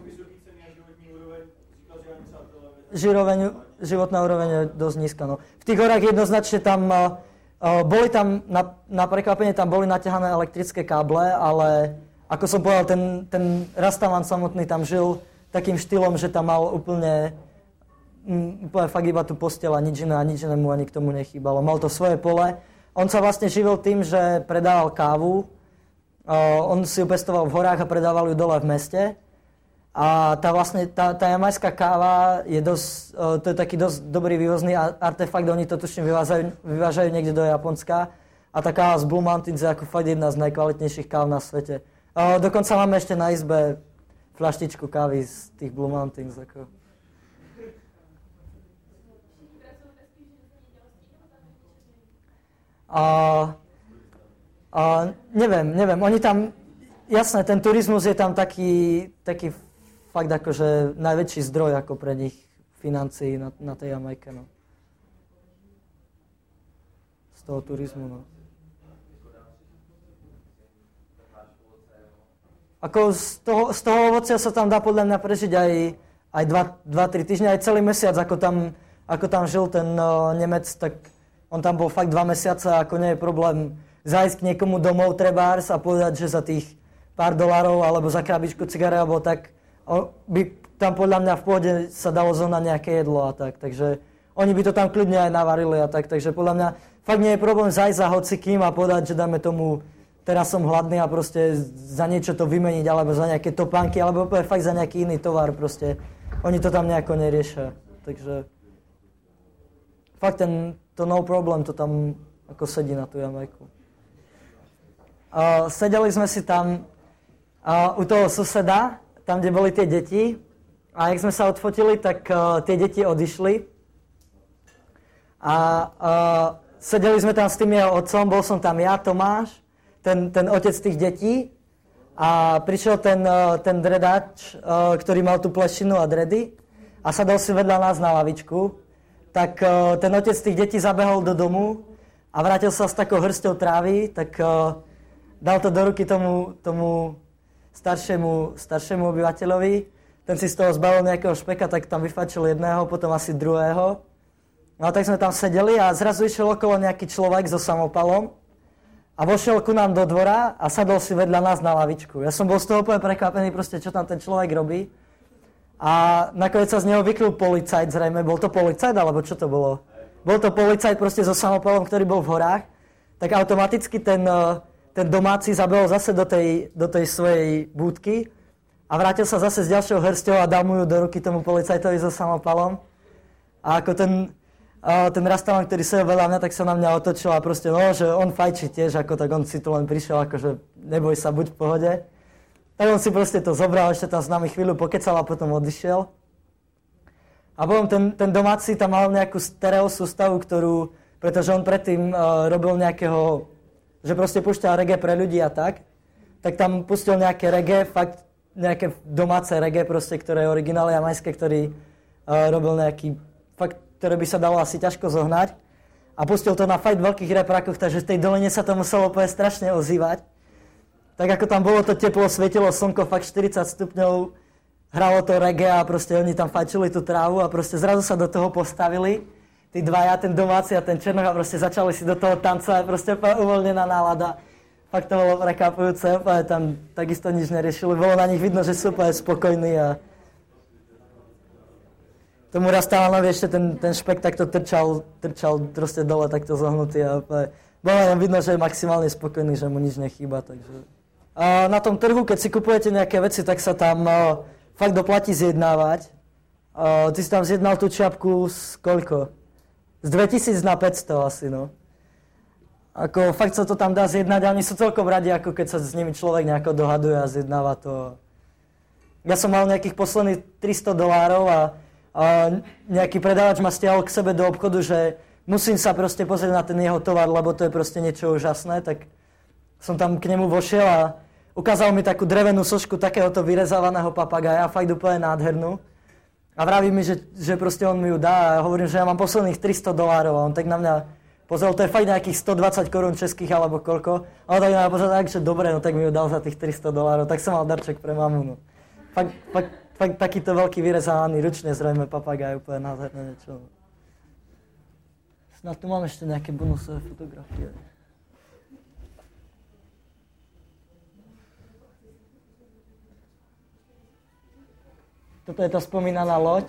Žiroveň, životná úroveň je dosť nízka. No. V tých horách jednoznačne tam, uh, uh, boli tam, na, na prekvapenie tam boli naťahané elektrické káble, ale ako som povedal, ten, ten Rastaman samotný tam žil takým štýlom, že tam mal úplne, um, úplne fakt iba tú posteľ a nič iné a nič iné mu ani k tomu nechýbalo. Mal to svoje pole. On sa vlastne živil tým, že predával kávu. Uh, on si ju pestoval v horách a predával ju dole v meste. A tá vlastne, tá, tá jamajská káva je dosť, uh, to je taký dosť dobrý vývozný artefakt, oni to tuším vyvážajú, vyvážajú niekde do Japonska. A tá káva z Blue Mountains je ako fakt jedna z najkvalitnejších káv na svete. Uh, dokonca máme ešte na izbe fľaštičku kávy z tých Blue Mountains. Ako. Uh, uh, neviem, neviem, oni tam, jasné, ten turizmus je tam taký, taký fakt akože najväčší zdroj ako pre nich financií na, na tej Jamajke, no. Z toho turizmu, no. Ako z toho, z toho ovocia sa tam dá podľa mňa prežiť aj, aj dva tri týždne, aj celý mesiac, ako tam, ako tam žil ten uh, Nemec, tak on tam bol fakt dva mesiace a ako nie je problém zájsť k niekomu domov trebárs a povedať, že za tých pár dolárov alebo za krabičku cigare alebo tak by tam podľa mňa v pôde sa dalo zohnať nejaké jedlo a tak. Takže oni by to tam kľudne aj navarili a tak. Takže podľa mňa fakt nie je problém zájsť za hocikým a povedať, že dáme tomu, teraz som hladný a proste za niečo to vymeniť alebo za nejaké topánky alebo fakt za nejaký iný tovar proste. Oni to tam nejako neriešia. Takže fakt ten, to no problem to tam ako sedí na tú Jamajku. Uh, sedeli sme si tam uh, u toho suseda, tam, kde boli tie deti. A jak sme sa odfotili, tak uh, tie deti odišli. A uh, sedeli sme tam s tým jeho otcom, bol som tam ja, Tomáš, ten, ten otec tých detí. A prišiel ten, uh, ten dredač, uh, ktorý mal tú plešinu a dredy a sadol si vedľa nás na lavičku. Tak uh, ten otec tých detí zabehol do domu a vrátil sa s takou hrsťou trávy, tak uh, dal to do ruky tomu, tomu staršiemu, staršiemu obyvateľovi. Ten si z toho zbavil nejakého špeka, tak tam vyfačil jedného, potom asi druhého. No a tak sme tam sedeli a zrazu išiel okolo nejaký človek so samopalom a vošiel ku nám do dvora a sadol si vedľa nás na lavičku. Ja som bol z toho úplne prekvapený, proste, čo tam ten človek robí. A nakoniec sa z neho vykryl policajt, zrejme. Bol to policajt, alebo čo to bolo? Bol to policajt proste so samopalom, ktorý bol v horách. Tak automaticky ten... ten domáci zabehol zase do tej, do tej svojej búdky a vrátil sa zase s ďalšou hrsťou a dal mu ju do ruky tomu policajtovi so samopalom. A ako ten, uh, ten Rastaman, ktorý sedel veľa mňa, tak sa na mňa otočil a proste, no, že on fajčí tiež, ako tak on si tu len prišiel, akože neboj sa, buď v pohode. Tak on si proste to zobral, ešte tam s nami chvíľu pokecal a potom odišiel. A potom ten, ten domáci tam mal nejakú stereo sústavu, ktorú, pretože on predtým uh, robil nejakého, že proste púšťal reggae pre ľudí a tak, tak tam pustil nejaké reggae, fakt nejaké domáce reggae proste, ktoré je originálne jamajské, ktorý uh, robil nejaký, fakt, ktoré by sa dalo asi ťažko zohnať. A pustil to na fakt veľkých reprákoch, takže v tej doline sa to muselo úplne strašne ozývať. Tak ako tam bolo to teplo, svietilo slnko, fakt štyridsať stupňov, hralo to reggae a proste oni tam fajčili tú trávu a proste zrazu sa do toho postavili. Tí dvaja, ten domáci a ten černoch a proste začali si do toho tancovať, proste uvoľnená nálada. Fakt to bolo prekvapujúce, úplne tam takisto nič neriešili. Bolo na nich vidno, že sú úplne spokojní a tomu Rastamanovi ešte ten, ten špek takto trčal, trčal proste dole takto zohnutý a úplne bolo len vidno, že je maximálne spokojný, že mu nič nechýba, takže. A na tom trhu, keď si kupujete nejaké veci, tak sa tam uh, fakt doplatí zjednávať. Uh, ty si tam zjednal tú čiapku z koľko? Z dvetisíc na päťsto asi, no. Ako fakt sa to tam dá zjednať a oni sú celkom radi, ako keď sa s nimi človek nejako dohaduje a zjednáva to. Ja som mal nejakých posledných tristo dolárov a, a nejaký predávač ma stiahol k sebe do obchodu, že musím sa proste pozrieť na ten jeho tovar, lebo to je proste niečo úžasné, tak som tam k nemu vošiel a ukázal mi takú drevenú sošku takéhoto vyrezávaného papagaja, fakt úplne nádhernú. A vraví mi, že, že proste on mi ju dá a hovorím, že ja mám posledných tristo dolárov a on tak na mňa pozrel, to je fakt nejakých stodvadsať korún českých alebo koľko. A on tak na mňa pozrel, že dobre, no tak mi ju dal za tých tristo dolárov, tak som mal darček pre mamu. No. Fakt, fakt, fakt takýto veľký vyrezávaný, ručne zrejme papagaj, úplne nádherné niečo. Snad tu mám ešte nejaké bonusové fotografie. Toto je tá spomínaná loď.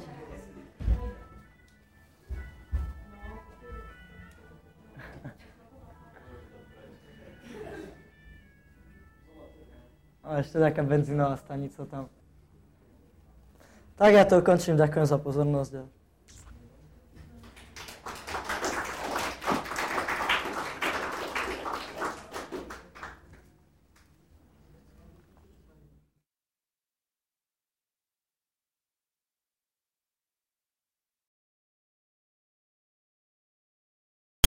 A ešte taká benzínová stanica tam. Tak ja to ukončím, ďakujem za pozornosť.